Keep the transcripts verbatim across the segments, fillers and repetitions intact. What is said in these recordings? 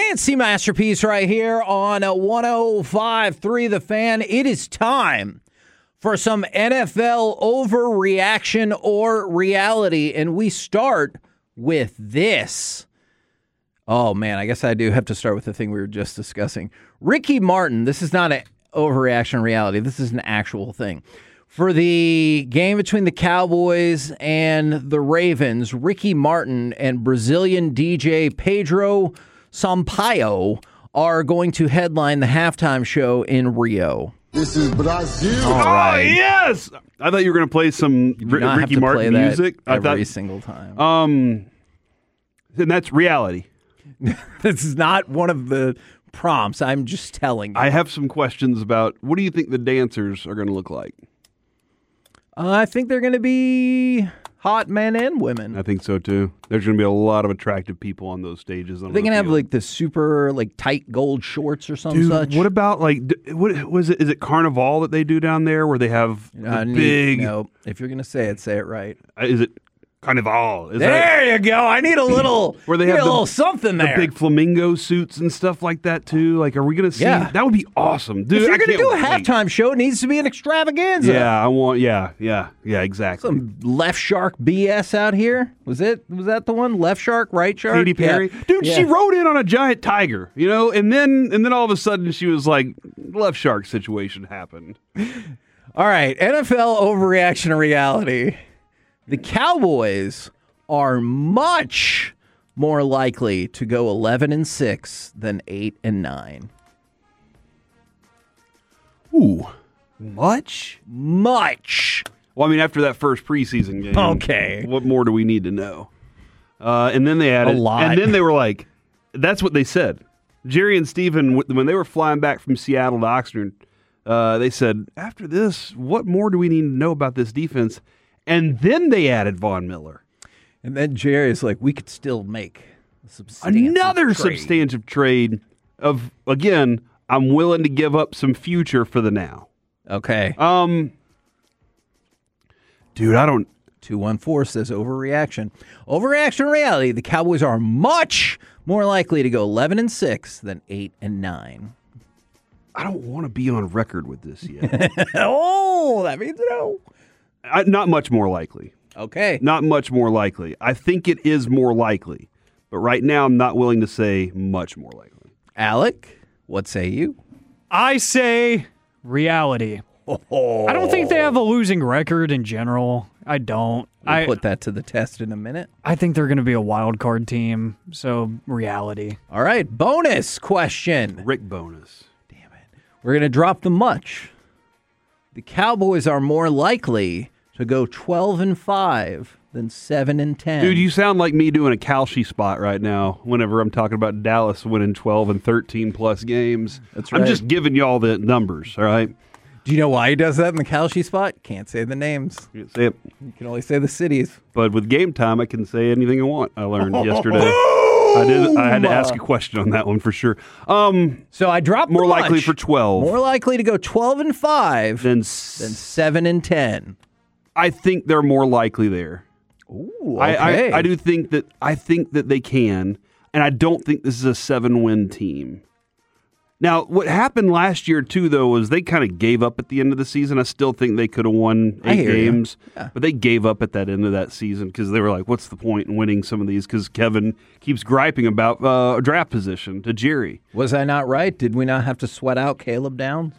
Fancy masterpiece right here on one oh five point three The Fan. It is time for some N F L overreaction or reality, and we start with this. Oh, man, I guess I do have to start with the thing we were just discussing. Ricky Martin, this is not an overreaction reality. This is an actual thing. For the game between the Cowboys and the Ravens, Ricky Martin and Brazilian D J Pedro Sampaio are going to headline the halftime show in Rio. This is Brazil. All right. Oh, yes! I thought you were going to play some You do R- not Ricky have to Martin play music. that I every thought, single time. um, and that's reality. This is not one of the prompts. I'm just telling you. I have some questions about what do you think the dancers are going to look like? Uh, I think they're going to be hot men and women. I think so too. There's going to be a lot of attractive people on those stages. On Are they the going to have field. like the super like tight gold shorts or some Dude, such? what about like d- what was it? Is it Carnival that they do down there where they have the I need- big? No, if you're going to say it, say it right. Uh, Is it Carnival? Is There that you go. I need a little, Where they need have a the- little something the there. big flamingo suits and stuff like that too? Like, are we going to see? Yeah. That would be awesome, dude. if you're I going to can't do a wait. halftime show, it needs to be an extravaganza. Yeah, I want. Yeah, yeah, yeah. Exactly. Some left shark B S out here. Was it? Was that the one? Left shark, right shark? Katy Perry, Yeah. dude, Yeah. she rode in on a giant tiger, you know, and then and then all of a sudden she was like, left shark situation happened. All right, N F L overreaction to reality. The Cowboys are much more likely to go eleven and six than eight and nine. Ooh, much? Much. Well, I mean, after that first preseason game, Okay. what more do we need to know? Uh, and then they added, A lot. and then they were like, that's what they said. Jerry and Steven, when they were flying back from Seattle to Oxnard, uh, they said, after this, what more do we need to know about this defense? And then they added Von Miller. And then Jerry's like, we could still make a substantial Another trade. substantive trade of, again, I'm willing to give up some future for the now. Okay. Um, dude, I don't. two one four says overreaction. Overreaction to reality. The Cowboys are much more likely to go eleven and six than eight and nine. I don't want to be on record with this yet. Oh, that means no. I, not much more likely. Okay. Not much more likely. I think it is more likely, but right now I'm not willing to say much more likely. Alec, what say you? I say reality. Oh. I don't think they have a losing record in general. I don't. We'll I put that to the test in a minute. I think they're going to be a wild card team. So reality. All right, bonus question. Rick bonus. We're going to drop the much. The Cowboys are more likely to go twelve and five than seven and ten. Dude, you sound like me doing a Kalshi spot right now whenever I'm talking about Dallas winning twelve and thirteen plus games. That's I'm right. just giving y'all the numbers, all right? Do you know why he does that in the Kalshi spot? Can't say the names. You can say it. You can only say the cities. But with game time, I can say anything I want. I learned yesterday. I did. I had to ask a question on that one for sure. Um, So I dropped more the likely much. for twelve. More likely to go twelve and five than, than s- seven and ten. I think they're more likely there. Ooh, I, okay. I, I do think that I think that they can, and I don't think this is a seven-win team. Now, what happened last year too, though, was they kind of gave up at the end of the season. I still think they could have won I eight hear you. games, Yeah. but they gave up at that end of that season because they were like, "What's the point in winning some of these?" Because Kevin keeps griping about uh, a draft position to Jerry. Was I not right? Did we not have to sweat out Caleb Downs?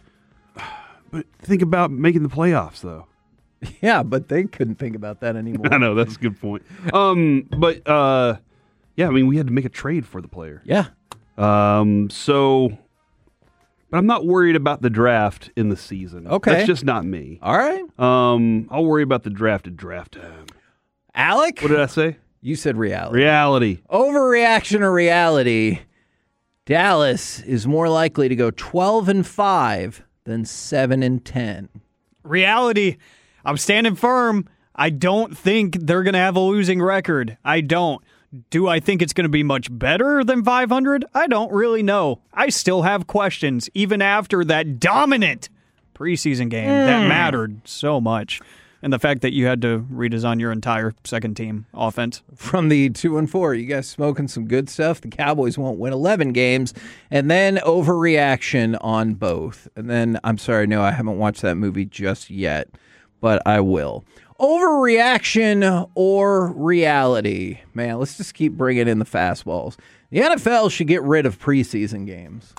But think about making the playoffs, though. Yeah, but they couldn't think about that anymore. I know that's a good point. Um, but uh, yeah, I mean, we had to make a trade for the player. Yeah. Um, so, but I'm not worried about the draft in the season. Okay. That's just not me. All right. Um, I'll worry about the draft at draft time. Alec, What did I say? you said reality. Reality. Overreaction to reality. Dallas is more likely to go twelve and five than seven and ten. Reality. I'm standing firm. I don't think they're going to have a losing record. I don't. Do I think it's going to be much better than five hundred? I don't really know. I still have questions, even after that dominant preseason game that mattered so much. And the fact that you had to redesign your entire second team offense. From the two and four, you guys smoking some good stuff. The Cowboys won't win eleven games, and then overreaction on both. And then, I'm sorry, no, I haven't watched that movie just yet, but I will. Overreaction or reality? Man, let's just keep bringing in the fastballs. The N F L should get rid of preseason games.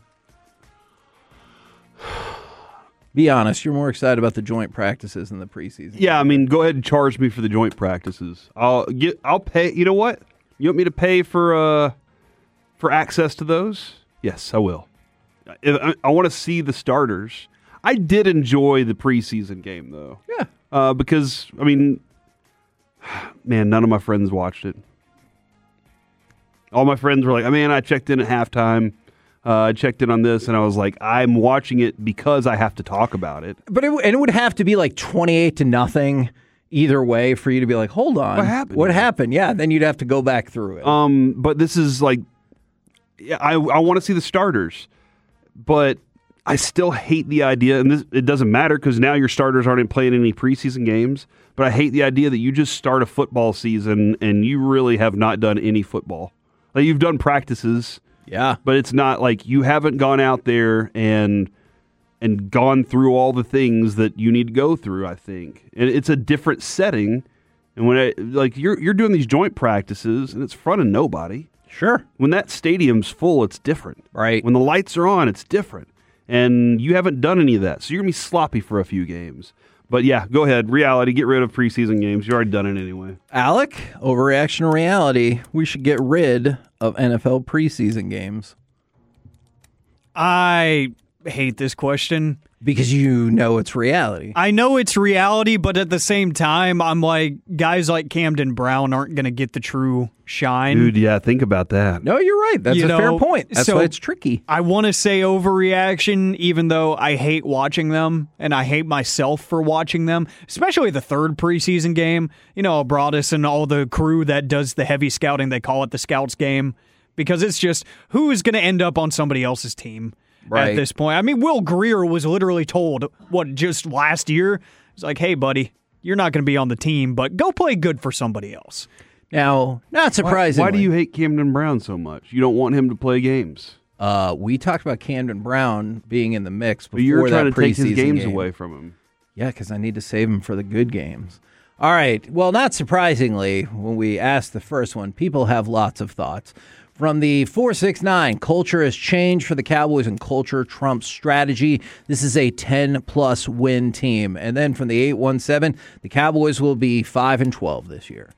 Be honest, you're more excited about the joint practices than the preseason. Yeah, I mean, go ahead and charge me for the joint practices. I'll get. I'll pay. You know what? You want me to pay for uh for access to those? Yes, I will. I, I want to see the starters. I did enjoy the preseason game though. Yeah. Uh, because I mean, man, none of my friends watched it. All my friends were like, "I mean, I checked in at halftime." Uh, I checked in on this, and I was like, I'm watching it because I have to talk about it. But it, and it would have to be like twenty-eight to nothing either way for you to be like, hold on. What happened? What happened? Yeah, then you'd have to go back through it. Um, but this is like, yeah, I, I want to see the starters, but I still hate the idea, and this, it doesn't matter because now your starters aren't playing any preseason games, but I hate the idea that you just start a football season and you really have not done any football. Like, you've done practices. Yeah. But it's not like you haven't gone out there and and gone through all the things that you need to go through, I think. And it's a different setting. And when I, like you're you're doing these joint practices and it's in front of nobody. Sure. When that stadium's full, it's different. Right. When the lights are on, it's different. And you haven't done any of that. So you're going to be sloppy for a few games. But yeah, go ahead. Reality, get rid of preseason games. You've already done it anyway. Alec, overreaction or reality? We should get rid of N F L preseason games. I hate this question. Because you know it's reality. I know it's reality, but at the same time, I'm like, guys like Camden Brown aren't going to get the true shine. Dude, yeah, think about that. No, you're right. That's You a know, fair point. That's so why it's tricky. I want to say overreaction, even though I hate watching them, and I hate myself for watching them, especially the third preseason game. You know, Broadus and all the crew that does the heavy scouting, they call it the scouts game, because it's just who is going to end up on somebody else's team. Right. At this point. I mean, Will Greer was literally told, what, just last year? It's like, hey, buddy, you're not going to be on the team, but go play good for somebody else. Now, not surprisingly. Why, why do you hate Camden Brown so much? You don't want him to play games. Uh, we talked about Camden Brown being in the mix before But you're trying that to take his preseason games game. away from him. Yeah, because I need to save him for the good games. All right. Well, not surprisingly, when we asked the first one, people have lots of thoughts. From the four six nine, culture has changed for the Cowboys and culture trumps strategy. This is a ten-plus win team. And then from the eight one seven, the Cowboys will be five and twelve this year.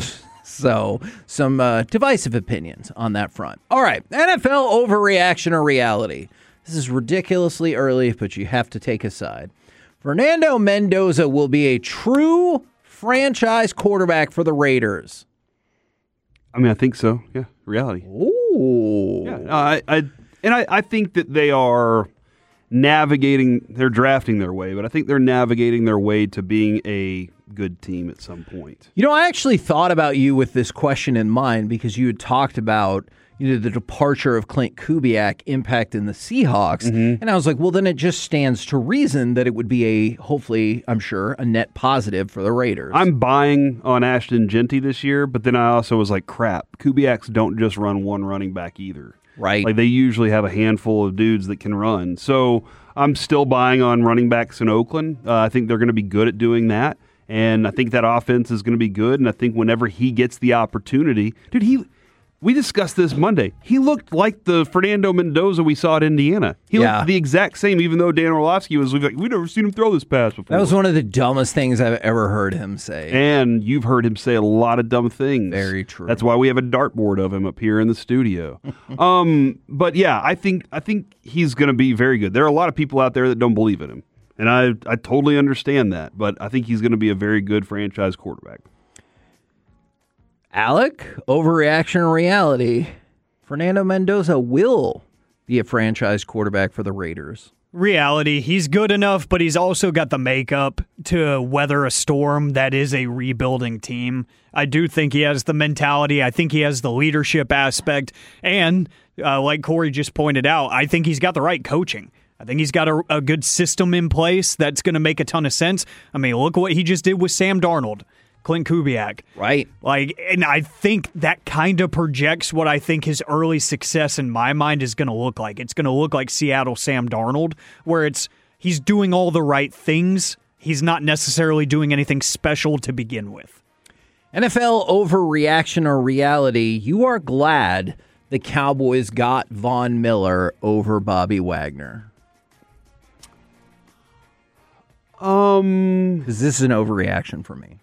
So some uh, divisive opinions on that front. All right, N F L overreaction or reality. This is ridiculously early, but you have to take a side. Fernando Mendoza will be a true franchise quarterback for the Raiders. I mean, I think so. Yeah, reality. Ooh. Yeah, no, I, I, and I, I think that they are navigating, they're drafting their way, but I think they're navigating their way to being a good team at some point. You know, I actually thought about you with this question in mind because you had talked about, you know, the departure of Clint Kubiak impacting the Seahawks. Mm-hmm. And I was like, well, then it just stands to reason that it would be a, hopefully, I'm sure, a net positive for the Raiders. I'm buying on Ashton Genty this year, but then I also was like, crap, Kubiaks don't just run one running back either. Right. Like, they usually have a handful of dudes that can run. So I'm still buying on running backs in Oakland. Uh, I think they're going to be good at doing that. And I think that offense is going to be good. And I think whenever he gets the opportunity, dude, he... We discussed this Monday. He looked like the Fernando Mendoza we saw at Indiana. He Yeah. looked the exact same, even though Dan Orlovsky was like, we've never seen him throw this pass before. That was one of the dumbest things I've ever heard him say. And you've heard him say a lot of dumb things. Very true. That's why we have a dartboard of him up here in the studio. um, but yeah, I think I think he's going to be very good. There are a lot of people out there that don't believe in him, and I I totally understand that. But I think he's going to be a very good franchise quarterback. Alec, overreaction or reality? Fernando Mendoza will be a franchise quarterback for the Raiders. Reality, he's good enough, but he's also got the makeup to weather a storm that is a rebuilding team. I do think he has the mentality. I think he has the leadership aspect. And uh, like Corey just pointed out, I think he's got the right coaching. I think he's got a, a good system in place that's going to make a ton of sense. I mean, look what he just did with Sam Darnold, Clint Kubiak. Right. Like, and I think that kind of projects what I think his early success in my mind is going to look like. It's going to look like Seattle Sam Darnold, where it's he's doing all the right things. He's not necessarily doing anything special to begin with. N F L overreaction or reality, you are glad the Cowboys got Von Miller over Bobby Wagner. Um, Because this is an overreaction for me.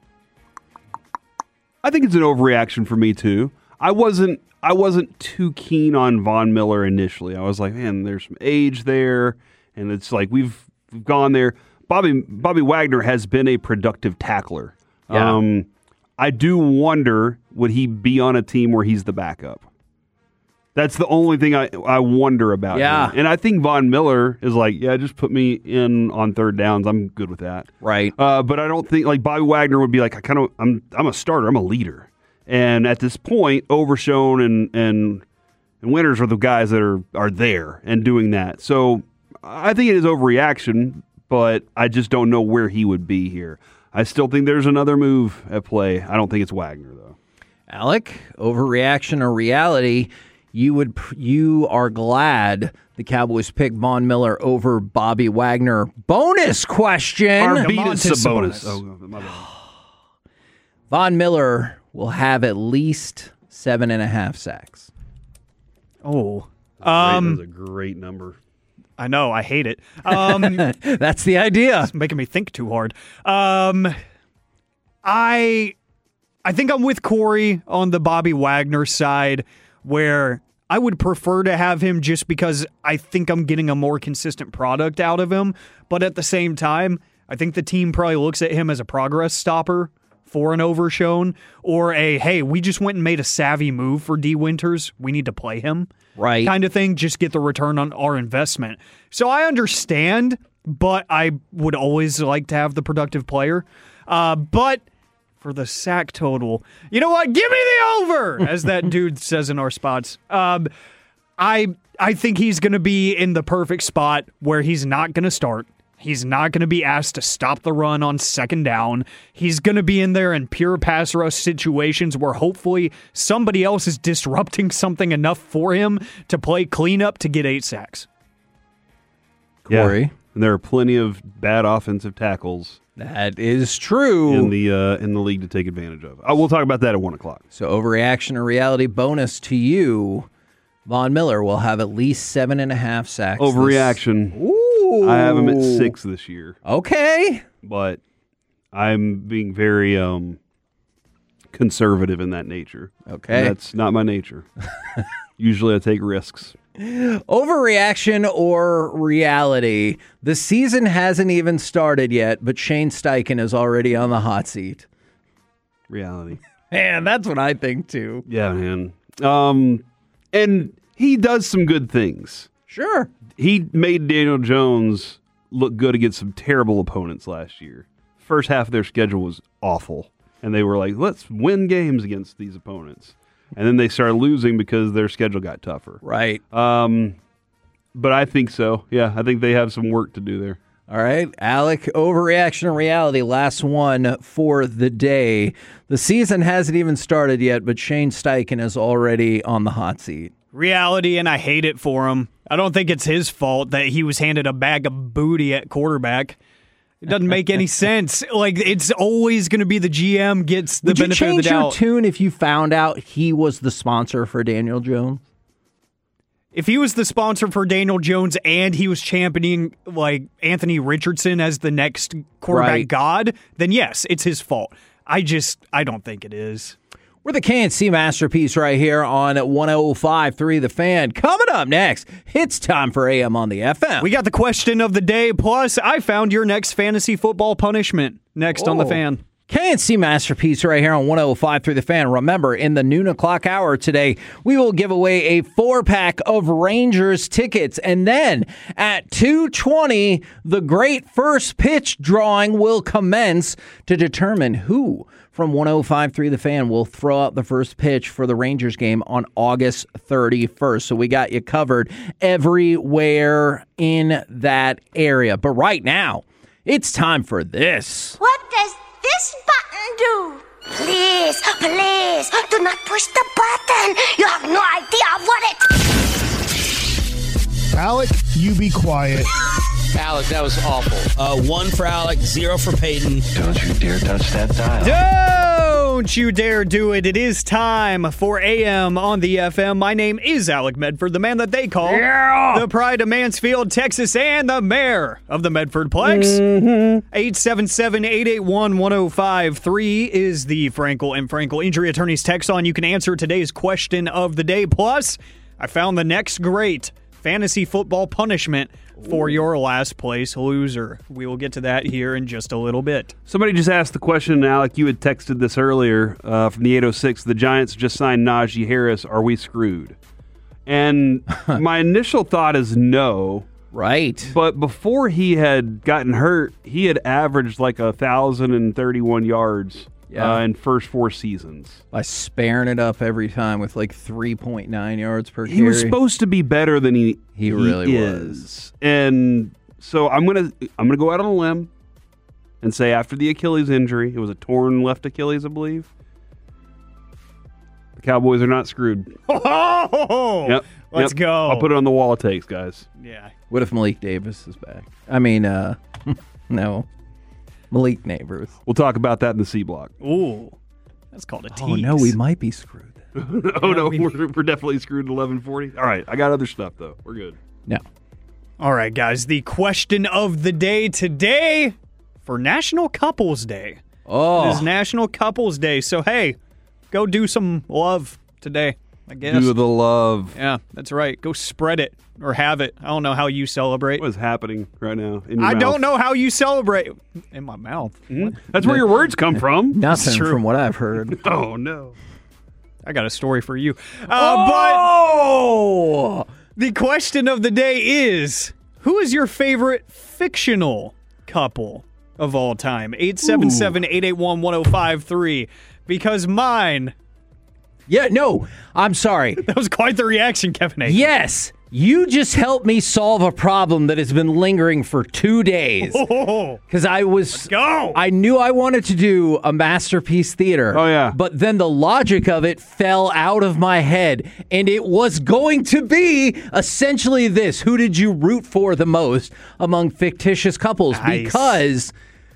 I think it's an overreaction for me too. I wasn't I wasn't too keen on Von Miller initially. I was like, man, there's some age there, and it's like we've we've gone there. Bobby Bobby Wagner has been a productive tackler. Yeah. Um, I do wonder, would he be on a team where he's the backup? That's the only thing I, I wonder about. Yeah. him. And I think Von Miller is like, yeah, just put me in on third downs. I'm good with that. Right. Uh, but I don't think like Bobby Wagner would be like, I kind of, I'm, I'm a starter. I'm a leader. And at this point, Overshown and and and Winters are the guys that are are there and doing that. So I think it is overreaction, but I just don't know where he would be here. I still think there's another move at play. I don't think it's Wagner though. Alec, overreaction or reality? You would you are glad the Cowboys picked Von Miller over Bobby Wagner. Bonus question. Arvydas Domantas Sabonis. Sabonis. Oh, my bad. Von Miller will have at least seven and a half sacks. Oh. Great, Um, that's a great number. I know, I hate it. Um, That's the idea. It's making me think too hard. Um, I I think I'm with Corey on the Bobby Wagner side, where I would prefer to have him just because I think I'm getting a more consistent product out of him. But at the same time, I think the team probably looks at him as a progress stopper for an Overshown, or a, hey, we just went and made a savvy move for D. Winters. We need to play him. Right. Kind of thing, just get the return on our investment. So I understand, but I would always like to have the productive player. Uh, but for the sack total, you know what? Give me the over, as that dude says in our spots. Um, I I think he's going to be in the perfect spot where he's not going to start. He's not going to be asked to stop the run on second down. He's going to be in there in pure pass rush situations where hopefully somebody else is disrupting something enough for him to play cleanup to get eight sacks. Corey. Yeah. And there are plenty of bad offensive tackles That is true. in the uh, in the league to take advantage of. Uh, we'll talk about that at one o'clock. So overreaction or reality bonus to you. Von Miller will have at least seven and a half sacks. this- Overreaction. Ooh. I have him at six this year, Okay. but I'm being very um, conservative in that nature. Okay. And that's not my nature. Usually I take risks. Overreaction or reality? The season hasn't even started yet, but Shane Steichen is already on the hot seat. Reality. Man, that's what I think too. Yeah, man. Um, and he does some good things. Sure. He made Daniel Jones look good against some terrible opponents last year. First half of their schedule was awful. And they were like, let's win games against these opponents. And then they started losing because their schedule got tougher. Right. Um, but I think so. Yeah, I think they have some work to do there. All right, Alec, overreaction or reality, last one for the day. The season hasn't even started yet, but Shane Steichen is already on the hot seat. Reality, and I hate it for him. I don't think it's his fault that he was handed a bag of booty at quarterback. It doesn't make any sense. Like, it's always going to be the G M gets the Would you benefit of the change your doubt. tune if you found out he was the sponsor for Daniel Jones? If he was the sponsor for Daniel Jones and he was championing like Anthony Richardson as the next quarterback Right. god, then yes, it's his fault. I just, I don't think it is. We're the K and C Masterpiece right here on one oh five point three The Fan. Coming up next, it's time for A M on the F M. We got the question of the day, plus I found your next fantasy football punishment next on the Oh. Fan. K and C Masterpiece right here on one oh five through the Fan. Remember, in the noon o'clock hour today, we will give away a four-pack of Rangers tickets. And then at two twenty, the great first pitch drawing will commence to determine who from one oh five through the Fan will throw out the first pitch for the Rangers game on August thirty-first. So we got you covered everywhere in that area. But right now, it's time for this. What does this button do? Please, please, do not push the button. You have no idea what it... Alec, you be quiet. Alec, that was awful. Uh, one for Alec, zero for Peyton. Don't you dare touch that dial. Don't you dare do it. It is time for A M on the F M. My name is Alec Medford, the man that they call Yeah. the Pride of Mansfield, Texas, and the mayor of the Medfordplex. Mm-hmm. eight seven seven, eight eight one, one oh five three is the Frankel and Frankel Injury Attorneys text on. You can answer today's question of the day. Plus, I found the next great fantasy football punishment for your last place loser. We will get to that here in just a little bit. Somebody just asked the question, Alec, you had texted this earlier uh, from the eight oh six. The Giants just signed Najee Harris. Are we screwed? And my initial thought is no. Right. But before he had gotten hurt, he had averaged like one thousand thirty-one yards Yeah. uh, in first four seasons. By sparing it up every time with like three point nine yards per carry. He was supposed to be better than he, He really is. was. And so I'm gonna I'm gonna go out on a limb and say after the Achilles injury, it was a torn left Achilles, I believe. The Cowboys are not screwed. Oh, Yep. let's Yep. go. I'll put it on the wall of takes, guys. Yeah. What if Malik Davis is back? I mean, uh, no. Malik Neighbors. We'll talk about that in the C block. Ooh, that's called a tease. Oh, no, we might be screwed. oh no, we're, we're definitely screwed at eleven forty. All right, I got other stuff though. We're good. No. All right, guys, the question of the day today for National Couples Day. Oh. It is National Couples Day, so hey, go do some love today, I guess. Do the love. Yeah, that's right. Go spread it or have it. I don't know how you celebrate. What is happening right now in your I mouth? don't know how you celebrate. In my mouth. Mhm. That's where your words come from. Nothing true. from what I've heard. Oh no. I got a story for you. Uh, But Oh! the question of the day is, who is your favorite fictional couple of all time? eight seven seven, eight eight one, one oh five three. Because mine, Yeah, no, I'm sorry. that was quite the reaction, Kevin A. Yes, you just helped me solve a problem that has been lingering for two days. Oh, Because I was, go. I knew I wanted to do a masterpiece theater. Oh, yeah. But then the logic of it fell out of my head, and it was going to be essentially this: who did you root for the most among fictitious couples? Nice. Because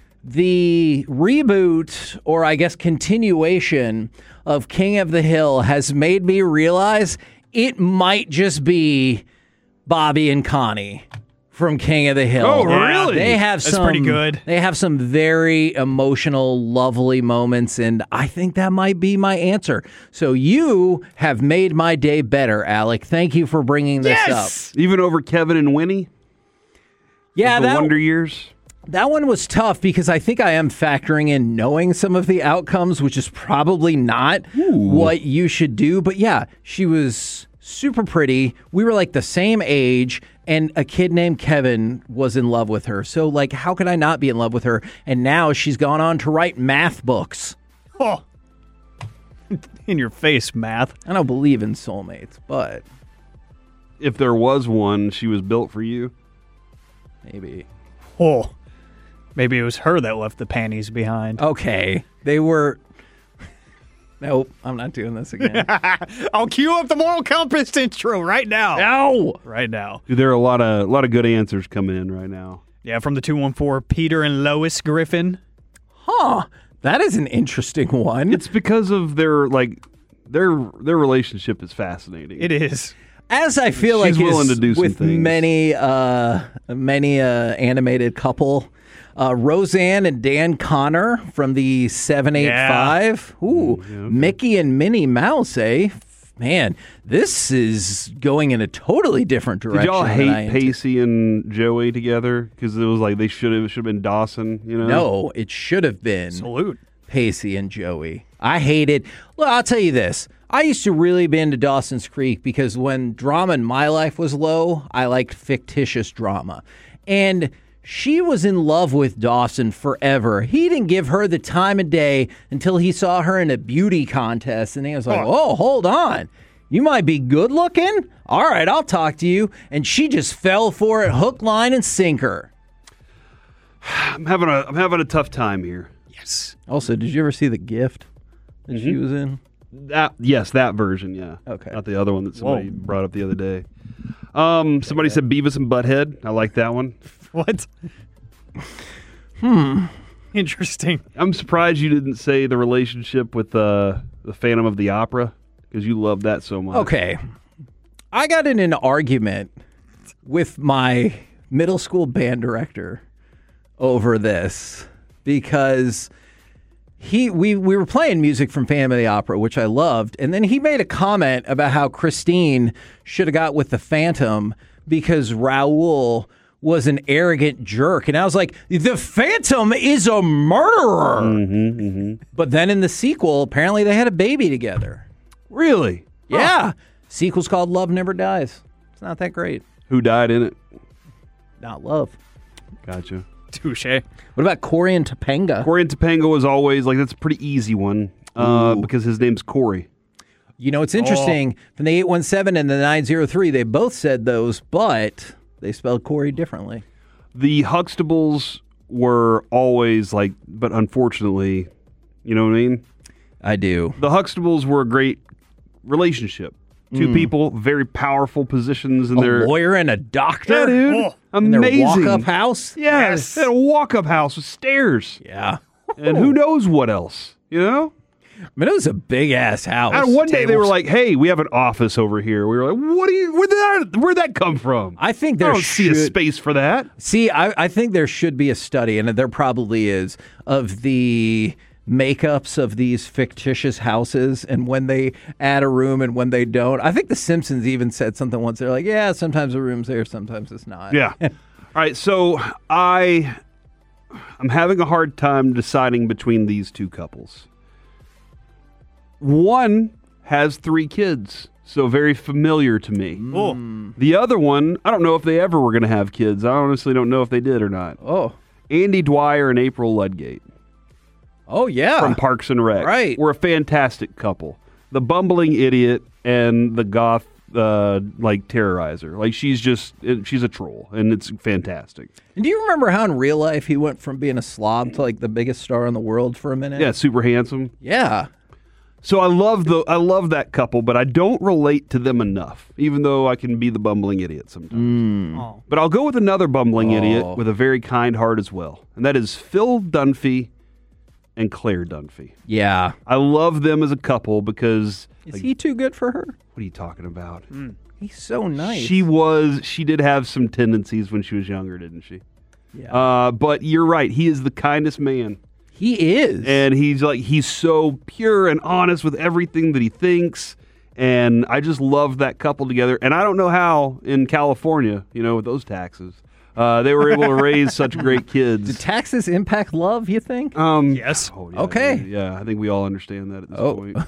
the reboot, or I guess continuation, of King of the Hill has made me realize it might just be Bobby and Connie from King of the Hill. Oh, really? They have That's some pretty good. They have some very emotional, lovely moments, and I think that might be my answer. So you have made my day better, Alec. Thank you for bringing this Yes! up. Even over Kevin and Winnie? Yeah, the that Wonder Years? That one was tough because I think I am factoring in knowing some of the outcomes, which is probably not what you should do. But yeah, she was super pretty. We were like the same age, and a kid named Kevin was in love with her. So, like, how could I not be in love with her? And now she's gone on to write math books. Oh. In your face, math. I don't believe in soulmates, but If there was one, she was built for you. maybe. Oh. Maybe it was her that left the panties behind. Okay. They were. Nope, I'm not doing this again. I'll cue up the moral compass intro right now. No! Right now. Dude, there are a lot of a lot of good answers coming in right now. Yeah, from the two one four, Peter and Lois Griffin. Huh. That is an interesting one. It's because of their like their their relationship is fascinating. It is. As I feel She's like willing is to do some with things. many uh, many uh, animated couple, uh, Roseanne and Dan Connor from the seven eight five. Ooh, Mickey and Minnie Mouse, eh? Man, this is going in a totally different Did direction. y'all than I hate ant- Pacey and Joey together because it was like they should have should have been Dawson? You know? No, it should have been Salute. Pacey and Joey. I hated. Well, I'll tell you this. I used to really be into Dawson's Creek because when drama in my life was low, I liked fictitious drama. And she was in love with Dawson forever. He didn't give her the time of day until he saw her in a beauty contest. And he was like, oh, hold on. You might be good looking? All right, I'll talk to you. And she just fell for it, hook, line, and sinker. I'm having a I'm having a tough time here. Yes. Also, did you ever see The Gift that Mm-hmm. she was in? That yes, that version, yeah. Okay. Not the other one that somebody Whoa. brought up the other day. Um, somebody said Beavis and Butthead. I like that one. What? hmm. Interesting. I'm surprised you didn't say the relationship with uh, the Phantom of the Opera because you love that so much. Okay. I got in an argument with my middle school band director over this because he we, we were playing music from Phantom of the Opera, which I loved, and then he made a comment about how Christine should have got with the Phantom because Raoul was an arrogant jerk. And I was like, the Phantom is a murderer. Mm-hmm, mm-hmm. But then in the sequel, apparently they had a baby together. Really? Yeah. Sequel's called Love Never Dies. It's not that great. Who died in it? Not love. Gotcha. Touche. What about Corey and Topanga? Corey and Topanga was always like that's a pretty easy one uh, because his name's Corey. You know, it's interesting. From the eight one seven and the nine zero three, they both said those, but they spelled Corey differently. The Huxtables were always like, but unfortunately, you know what I mean? I do. The Huxtables were a great relationship. Two people, very powerful positions in A their lawyer and a doctor? Yeah, dude. Oh. In their Amazing. walk-up house? Yes. They had a walk-up house with stairs. Yeah. And who knows what else, you know? I mean, it was a big-ass house. And one day they Tables. were like, hey, we have an office over here. We were like, what do you, where'd that, where'd that come from? I think I there don't see a should... space for that. See, I, I think there should be a study, and there probably is, of the makeups of these fictitious houses and when they add a room and when they don't. I think The Simpsons even said something once. They're like, yeah, sometimes the room's there, sometimes it's not. Yeah. All right, so I, I'm having a hard time deciding between these two couples. One has three kids, so very familiar to me. Oh. The other one, I don't know if they ever were going to have kids. I honestly don't know if they did or not. Oh. Andy Dwyer and April Ludgate Oh, yeah. from Parks and Rec Right. were a fantastic couple. The bumbling idiot and the goth, uh, like, terrorizer. Like, she's just, she's a troll, and it's fantastic. And do you remember how in real life he went from being a slob to like the biggest star in the world for a minute? Yeah, super handsome. Yeah. So I love the I love that couple, but I don't relate to them enough, even though I can be the bumbling idiot sometimes. Oh. But I'll go with another bumbling Oh. idiot with a very kind heart as well, and that is Phil Dunphy and Claire Dunphy. Yeah. I love them as a couple because Is like, he too good for her? what are you talking about? He's so nice. She was she did have some tendencies when she was younger, didn't she? Yeah. Uh, but you're right. He is the kindest man. He is. And he's like, he's so pure and honest with everything that he thinks. And I just love that couple together. And I don't know how in California, you know, with those taxes, uh, they were able to raise such great kids. Did taxes impact love, you think? Um, Yes. oh, yeah, Okay. Yeah, I think we all understand that at this Oh. point.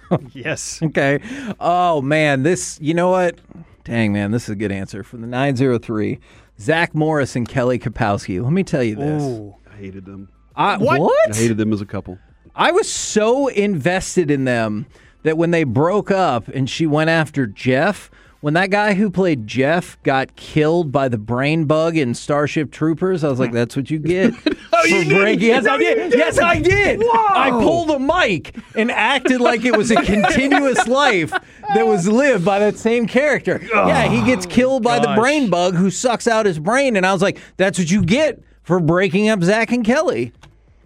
Yes. Okay. Oh, man. This, you know what? Dang, man. This is a good answer. From the nine zero three, Zach Morris and Kelly Kapowski. Let me tell you this. Oh. I hated them. I, What? what? I hated them as a couple. I was so invested in them that when they broke up and she went after Jeff, when that guy who played Jeff got killed by the brain bug in Starship Troopers, I was like, that's what you get for breaking. Yes, I did. Yes, I did. I pulled a mic and acted like it was a continuous life that was lived by that same character. Yeah, he gets killed by the gosh. brain bug who sucks out his brain, and I was like, that's what you get for breaking up Zach and Kelly.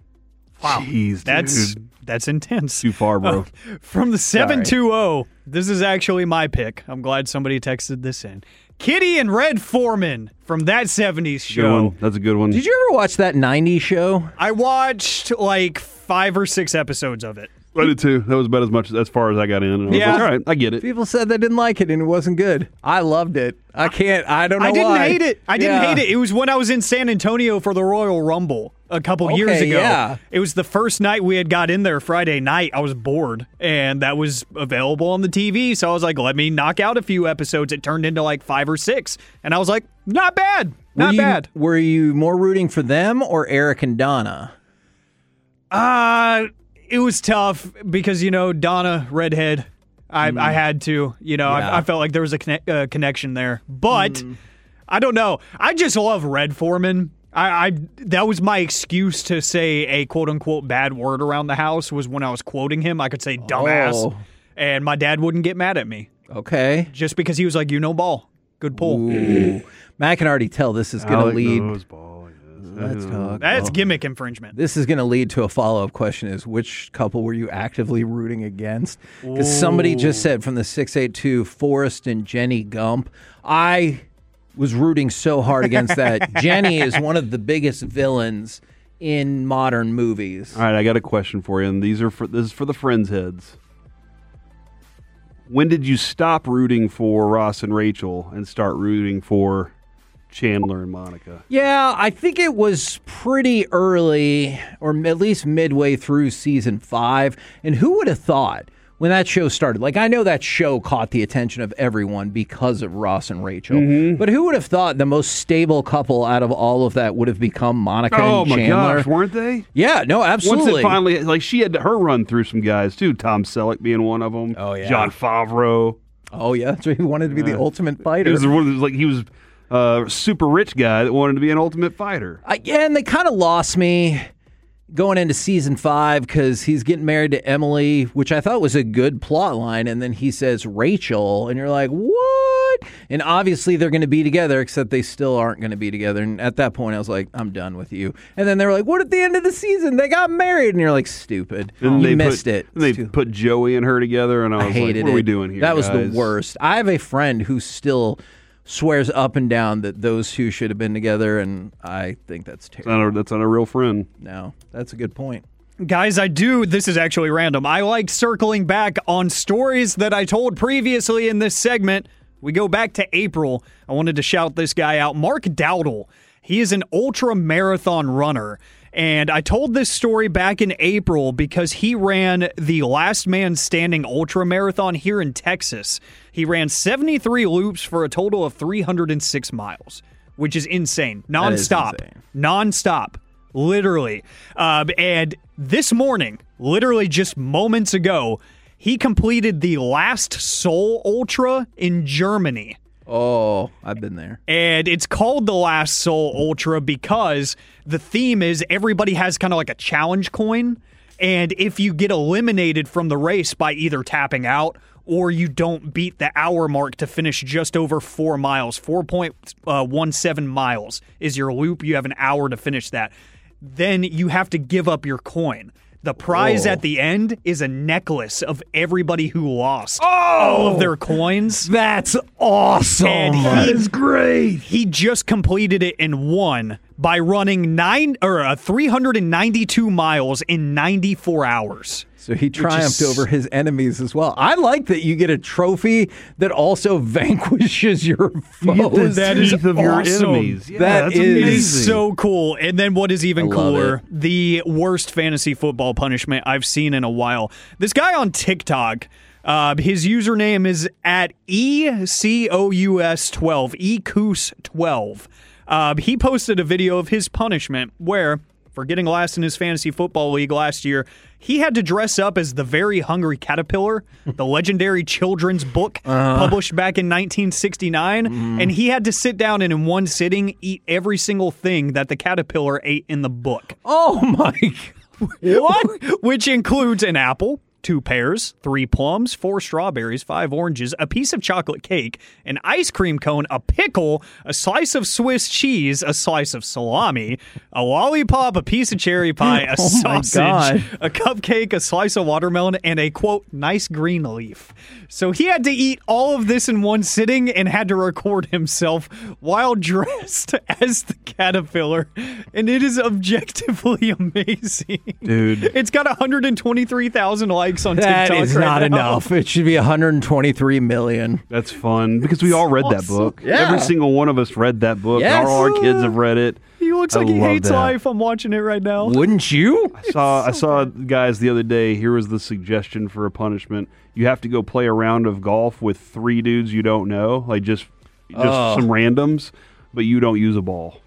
Wow. Jeez, That's dude. that's intense. Too far, bro. From the seven two zero, this is actually my pick. I'm glad somebody texted this in. Kitty and Red Foreman from That seventies Good Show. one. That's a good one. Did you ever watch that nineties show? I watched like five or six episodes of it. I did too. That was about as much as far as I got in. And I was Yeah. like, all right, I get it. People said they didn't like it and it wasn't good. I loved it. I can't. I don't know I didn't why. hate it. I didn't Yeah. hate it. It was when I was in San Antonio for the Royal Rumble. a couple Okay, years ago. yeah. It was the first night we had got in there Friday night. I was bored, and that was available on the T V. So I was like, let me knock out a few episodes. It turned into like five or six. And I was like, not bad. Not were you, bad. Were you more rooting for them or Eric and Donna? Uh, it was tough because, you know, Donna, redhead. I, mm. I had to. You know, Yeah. I, I felt like there was a conne- uh, connection there. But mm. I don't know. I just love Red Foreman. I, I that was my excuse to say a quote-unquote bad word around the house was when I was quoting him. I could say dumbass, Oh. and my dad wouldn't get mad at me. Okay. Just because he was like, you know ball. Good pull. Ooh. Matt can already tell this is going to Alec lead. knows ball, yes. Let's talk. That's ball. gimmick infringement. This is going to lead to a follow-up question is which couple were you actively rooting against? Because somebody just said from the six eight two, Forrest and Jenny Gump. I was rooting so hard against that. Jenny is one of the biggest villains in modern movies. All right, I got a question for you, and these are for this is for the Friends heads. When did you stop rooting for Ross and Rachel and start rooting for Chandler and Monica? Yeah, I think it was pretty early, or at least midway through season five. And who would have thought when that show started? Like, I know that show caught the attention of everyone because of Ross and Rachel. Mm-hmm. But who would have thought the most stable couple out of all of that would have become Monica Oh and my Chandler? gosh, weren't they? Yeah, no, absolutely. Once it finally, like she had her run through some guys too. Tom Selleck being one of them. Oh, yeah. John Favreau. oh, yeah, that's right. He wanted to be the ultimate fighter. He was one of those, like he was a super rich guy that wanted to be an ultimate fighter. I, yeah, and they kind of lost me going into season five because he's getting married to Emily, which I thought was a good plot line, and then he says Rachel, and you're like, what? And obviously they're going to be together, except they still aren't going to be together. And at that point, I was like, I'm done with you. And then they were like, what at the end of the season? They got married, and you're like, stupid. And you they missed put, it. And they It's too- put Joey and her together, and I was I hated like, what it. are we doing here? That was guys? the worst. I have a friend who still swears up and down that those two should have been together, and I think that's That's terrible. not a, that's not a real friend. No, that's a good point. Guys, I do. This is actually random. I like circling back on stories that I told previously in this segment. We go back to April. I wanted to shout this guy out. Mark Dowdle. He is an ultra marathon runner. And I told this story back in April because he ran the Last Man Standing ultra marathon here in Texas. He ran seventy-three loops for a total of three hundred six miles, which is insane. Nonstop. That is insane. Nonstop. Literally. Um, and this morning, literally just moments ago, he completed the last Seoul Ultra in Germany. Oh, I've been there. And it's called the Last Seoul Ultra because the theme is everybody has kind of like a challenge coin. And if you get eliminated from the race by either tapping out or you don't beat the hour mark to finish just over four miles, four point one seven miles is your loop. You have an hour to finish that. Then you have to give up your coin. The prize Oh. at the end is a necklace of everybody who lost all of their coins. That's awesome. And he- that is great. He just completed it and won by running nine or uh, three hundred ninety-two miles in ninety-four hours. So he triumphed is- over his enemies as well. I like that you get a trophy that also vanquishes your You get the foes. That is teeth of your awesome. enemies. Yeah, That that's is- It amazing. is so cool. And then what is even I love cooler, it. the worst fantasy football punishment I've seen in a while. This guy on TikTok, uh, his username is at E C O U S twelve, E C O U S twelve. Uh, he posted a video of his punishment where, for getting last in his fantasy football league last year, he had to dress up as the Very Hungry Caterpillar, the legendary children's book Uh-huh. published back in nineteen sixty-nine, Mm-hmm. and he had to sit down and in one sitting eat every single thing that the caterpillar ate in the book. Oh my! What? Which includes an apple, two pears, three plums, four strawberries, five oranges, a piece of chocolate cake, an ice cream cone, a pickle, a slice of Swiss cheese, a slice of salami, a lollipop, a piece of cherry pie, a Oh my sausage, God. a cupcake, a slice of watermelon, and a, quote, nice green leaf. So he had to eat all of this in one sitting and had to record himself while dressed as the caterpillar. And it is objectively amazing. Dude. It's got one hundred twenty-three thousand likes on That TikTok is right not now. enough. It should be one hundred twenty-three million. That's fun because we all read that book. Yeah. Every single one of us read that book. Yes. All our kids have read it. He looks looks I like he love hates that. life. I'm watching it right now. Wouldn't you? I saw I saw guys the other day. Here was the suggestion for a punishment. You have to go play a round of golf with three dudes you don't know, like just just Oh. some randoms, but you don't use a ball.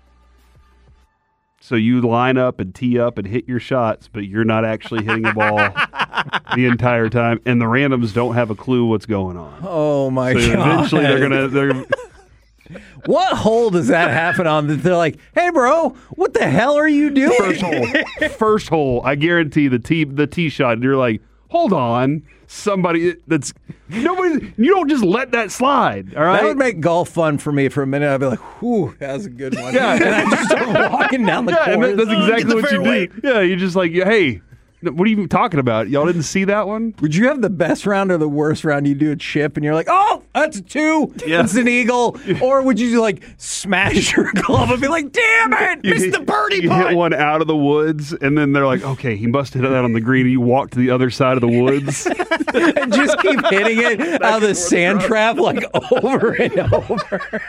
So you line up and tee up and hit your shots, but you're not actually hitting a ball the entire time, and the randoms don't have a clue what's going on. Oh my So god! eventually they're gonna they're gonna What hole does that happen on? That they're like, "Hey, bro, what the hell are you doing?" first hole. First hole, I guarantee the tee the tee shot. And you're like, hold on, somebody that's nobody. You don't just let that slide. All right. That would make golf fun for me for a minute. I'd be like, "Whew, that was a good one." Yeah. And I just start walking down the yeah, and course. that- that's exactly Get the what you fairway. do. Yeah, you're just like, hey, what are you even talking about? Y'all didn't see that one? Would you have the best round or the worst round? You do a chip and you're like, "Oh, that's a two. Yeah. It's an eagle." Or would you like smash your glove and be like, "Damn it, You missed hit- the birdie You putt." hit one out of the woods, and then they're like, okay, he must have hit that on the green. And you walk to the other side of the woods. And just keep hitting it out of the sand trap like over and over.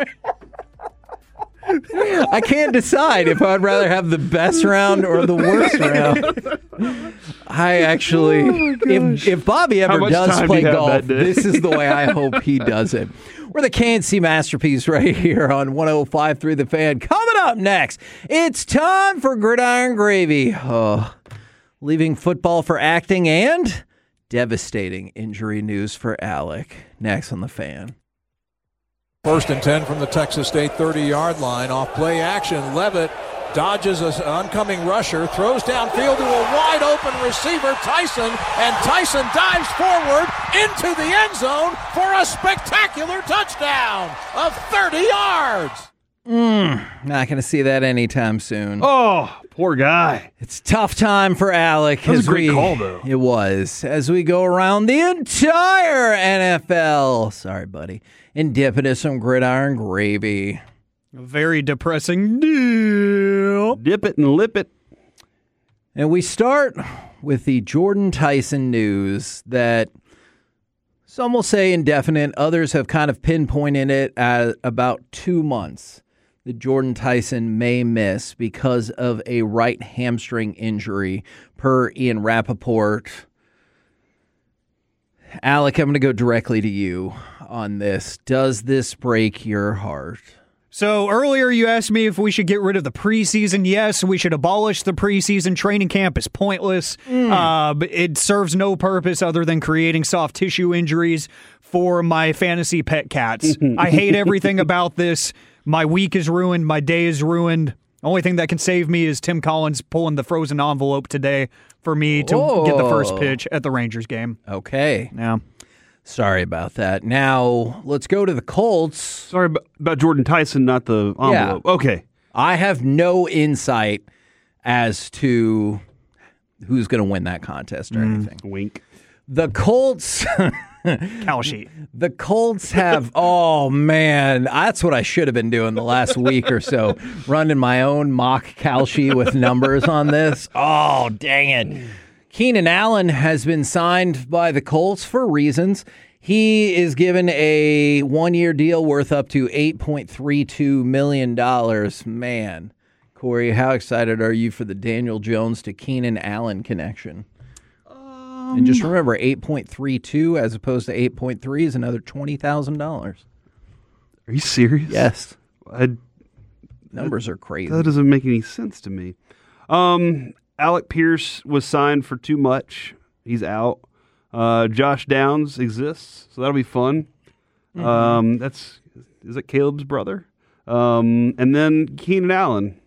I can't decide if I'd rather have the best round or the worst round. I actually, if, if Bobby How ever much does time do play you have golf, that day? this is the way I hope he does it. We're the K N C Masterpiece right here on one oh five point three The Fan. Coming up next, it's time for Gridiron Gravy. Oh, leaving football for acting and devastating injury news for Alec. Next on The Fan. First and ten from the Texas State thirty-yard line. Off play action. Levitt dodges an oncoming rusher, throws downfield to a wide-open receiver, Tyson, and Tyson dives forward into the end zone for a spectacular touchdown of thirty yards. Not going to see that anytime soon. Oh, poor guy. It's a tough time for Alec. That was as a great we- call, though. It was. As we go around the entire N F L. Sorry, buddy. And dip into some Gridiron Gravy. A very depressing deal. Dip it and lip it. And we start with the Jordan Tyson news that some will say indefinite. Others have kind of pinpointed it at about two months that Jordan Tyson may miss because of a right hamstring injury, per Ian Rappaport. Alec, I'm going to go directly to you on this. Does this break your heart? So earlier you asked me if we should get rid of the preseason. Yes, we should abolish the preseason. Training camp is pointless. Uh, but it serves no purpose other than creating soft tissue injuries for my fantasy pet cats. I hate everything about this. My week is ruined. My day is ruined. Only thing that can save me is Tim Collins pulling the frozen envelope today for me to Oh. get the first pitch at the Rangers game. Okay. Yeah. Sorry about that. Now, let's go to the Colts. Sorry about, about Jordan Tyson, not the envelope. Okay. I have no insight as to who's going to win that contest or anything. Wink. The Colts... Cow sheet. The Colts have, oh man, that's what I should have been doing the last week or so, running my own mock cal sheet with numbers on this. Oh, dang it. Keenan Allen has been signed by the Colts for reasons. He is given a one-year deal worth up to eight point three two million dollars. Man, Corey, how excited are you for the Daniel Jones to Keenan Allen connection? And just remember, eight point three two as opposed to eight point three is another twenty thousand dollars. Are you serious? Yes. I, Numbers are crazy. that doesn't make any sense to me. Um, Alec Pierce was signed for too much. He's out. Uh, Josh Downs exists, so that'll be fun. Mm-hmm. Um, that's is it Caleb's brother? Um, and then Keenan Allen.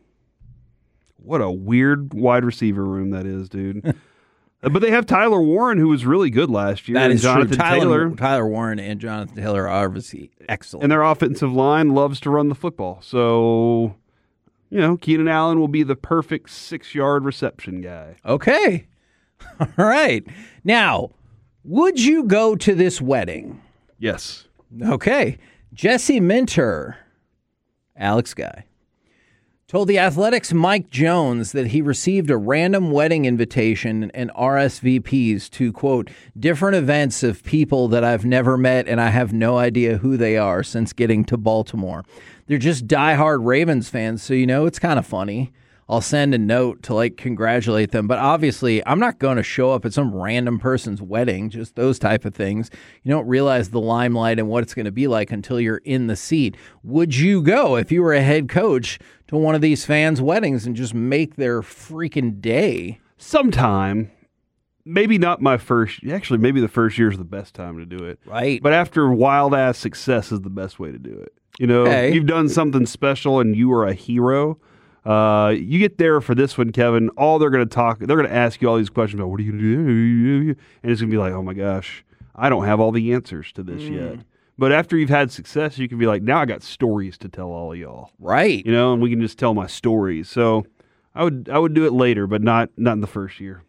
What a weird wide receiver room that is, dude. Uh, But they have Tyler Warren, who was really good last year. That and is Jonathan true. Tyler, Taylor. Tyler Warren and Jonathan Taylor are obviously excellent. And their offensive line loves to run the football. So, you know, Keenan Allen will be the perfect six-yard reception guy. Okay. All right. Now, would you go to this wedding? Yes. Okay. Jesse Minter, Alex Guy, told The Athletic's Mike Jones that he received a random wedding invitation and R S V Ps to, quote, different events of people that I've never met and I have no idea who they are since getting to Baltimore. They're just diehard Ravens fans, so, you know, it's kind of funny. I'll send a note to, like, congratulate them. But obviously, I'm not going to show up at some random person's wedding, just those type of things. You don't realize the limelight and what it's going to be like until you're in the seat. Would you go if you were a head coach to one of these fans' weddings and just make their freaking day? Sometime. Maybe not my first. Actually, maybe the first year is the best time to do it. Right. But after wild-ass success is the best way to do it. You know, Okay. you've done something special and you are a hero. Uh, you get there for this one, Kevin. All they're going to talk, they're going to ask you all these questions about what are you going to do, and it's going to be like, oh my gosh, I don't have all the answers to this Mm. yet. But after you've had success, you can be like, now I got stories to tell all of y'all, Right. you know, and we can just tell my stories. So I would, I would do it later, but not, not in the first year.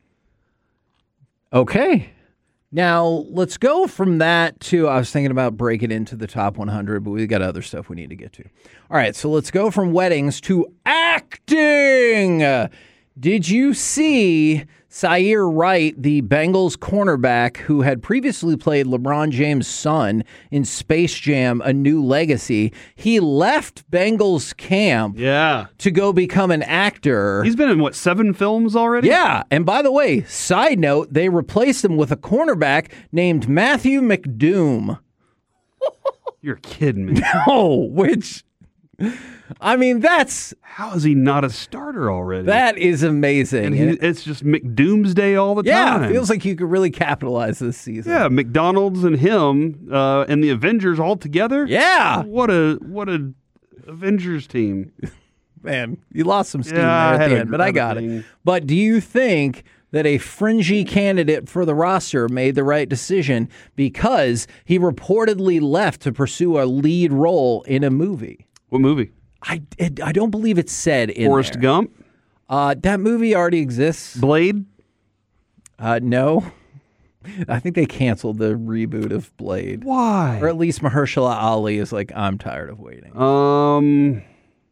Okay. Now, let's go from that to, I was thinking about breaking into the top one hundred, but we've got other stuff we need to get to. All right, so let's go from weddings to acting. Did you see Zaire Wright, the Bengals cornerback who had previously played LeBron James' son in Space Jam: A New Legacy? He left Bengals camp Yeah. to go become an actor. He's been in, what, seven films already? Yeah, and by the way, side note, they replaced him with a cornerback named Matthew McDoom. You're kidding me. Oh, which, I mean, that's How is he not a starter already? that is amazing. And he, it's just McDoomsday all the yeah, time. feels like you could really capitalize this season. Yeah, McDonald's and him uh, and the Avengers all together. Yeah. What a what a Avengers team. Man, you lost some steam Yeah, I there at had the a- end, but I had a got it. thing. But do you think that a fringy candidate for the roster made the right decision because he reportedly left to pursue a lead role in a movie? What movie? I, it, I don't believe it's said in Forrest there. Gump? Uh, that movie already exists. Blade? Uh, no. I think they canceled the reboot of Blade. Why? Or at least Mahershala Ali is like, I'm tired of waiting. Um,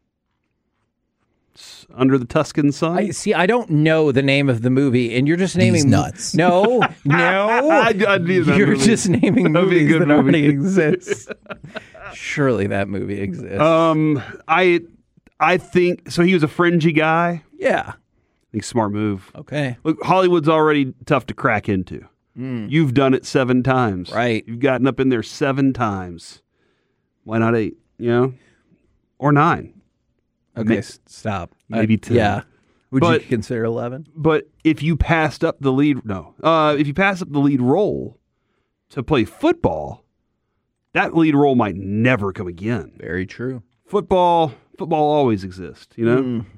s- Under the Tuscan Sun? I see. I don't know the name of the movie, and you're just naming He's nuts. No, no. I- I knew that you're movie. just naming That'd be a movies good that movie. already exist. Surely that movie exists. um, I I think so. He was a fringy guy. yeah. I think smart move. Okay. Look, Hollywood's already tough to crack into. You've done it seven times. Right. You've gotten up in there seven times. Why not eight? You know, or nine? Okay. Ma- s- stop. maybe Uh, ten. Yeah. Would But- you consider eleven? But if you passed up the lead, no. Uh, if you pass up the lead role to play football, that lead role might never come again. Very true. Football, football always exists. You know, Mm.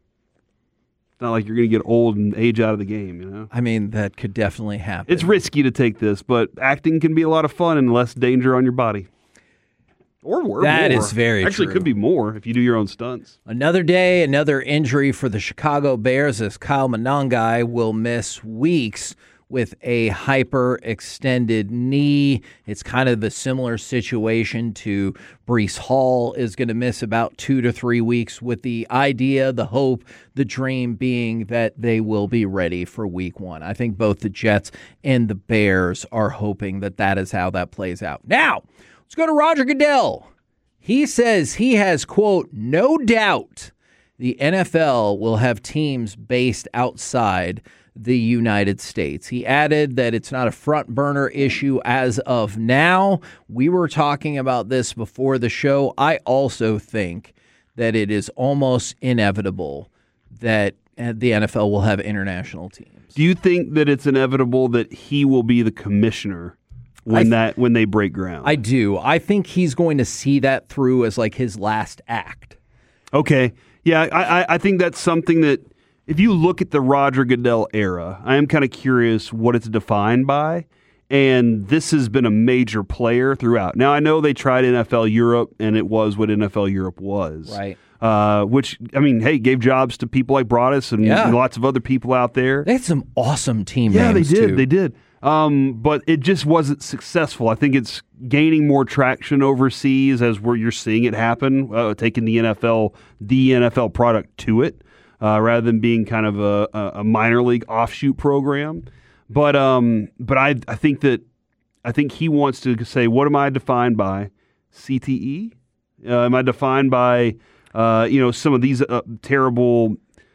it's not like you're going to get old and age out of the game. You know, I mean, that could definitely happen. it's risky to take this, but acting can be a lot of fun and less danger on your body. Or, or That more. is very Actually, true. could be more if you do your own stunts. Another day, another injury for the Chicago Bears as Kyle Monangai will miss weeks with a hyperextended knee. It's kind of a similar situation to Breece Hall is going to miss about two to three weeks with the idea, the hope, the dream being that they will be ready for week one. I think both the Jets and the Bears are hoping that that is how that plays out. Now, let's go to Roger Goodell. He says he has, quote, no doubt the N F L will have teams based outside the United States. He added that it's not a front burner issue as of now. We were talking about this before the show. I also think that it is almost inevitable that the N F L will have international teams. Do you think that it's inevitable that he will be the commissioner when I th- that when they break ground? I do. I think he's going to see that through as like his last act. Okay. Yeah, I, I, I think that's something that if you look at the Roger Goodell era, I am kind of curious what it's defined by. And this has been a major player throughout. Now, I know they tried N F L Europe, and it was what N F L Europe was. Right. Uh, which, I mean, hey, gave jobs to people like Broadus and Yeah. lots of other people out there. They had some awesome team Yeah, they names did. too. They did. Um, but it just wasn't successful. I think it's gaining more traction overseas as where you're seeing it happen, uh, taking the N F L, the N F L product to it, uh, rather than being kind of a, a minor league offshoot program. But um, but I I think that I think he wants to say, what am I defined by? C T E? Uh, am I defined by uh, you know some of these uh, terrible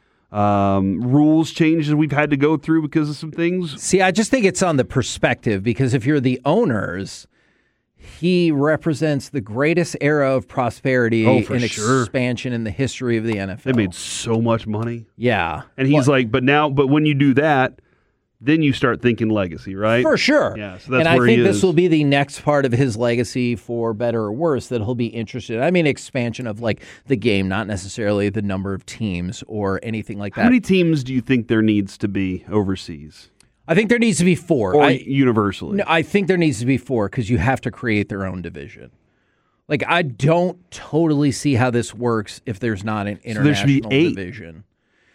um, rules changes we've had to go through because of some things? See, I just think it's on the perspective, because if you're the owners, he represents the greatest era of prosperity Oh, for and sure. expansion in the history of the N F L. They made so much money. Yeah. And he's Well, like, but now, but when you do that, then you start thinking legacy, right? For sure. Yeah, so that's and where I think he this is. will be the next part of his legacy, for better or worse, that he'll be interested in. I mean, expansion of like the game, not necessarily the number of teams or anything like that. How many teams do you think there needs to be overseas? I think there needs to be four. Or I, universally? no, I think there needs to be four, because you have to create their own division. Like, I don't totally see how this works if there's not an So there should be international eight. division.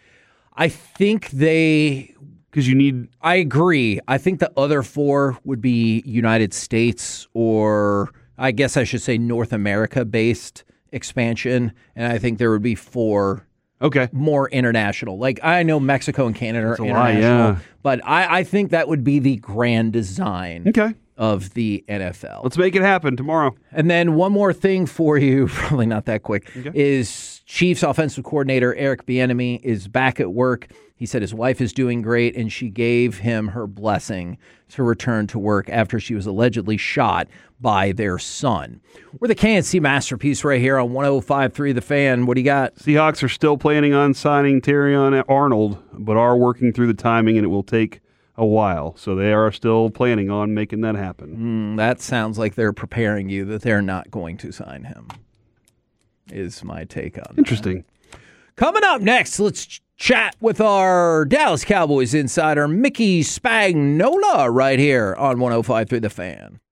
I think they Because you need... I agree. I think the other four would be United States, or I guess I should say North America-based expansion, and I think there would be four Okay. more international. Like, I know Mexico and Canada are That's a lot, international, yeah. but I, I think that would be the grand design Okay. of the N F L. Let's make it happen tomorrow. And then one more thing for you, probably not that quick, is Chiefs offensive coordinator Eric Bieniemy is back at work. He said his wife is doing great, and she gave him her blessing to return to work after she was allegedly shot by their son. We're the K N C Masterpiece right here on one oh five point three The Fan. What do you got? Seahawks are still planning on signing Terrion Arnold, but are working through the timing, and it will take a while. So they are still planning on making that happen. Mm, that sounds like they're preparing you that they're not going to sign him, is my take on that. Interesting. Coming up next, let's ch- chat with our Dallas Cowboys insider, Mickey Spagnola, right here on one oh five point three The Fan.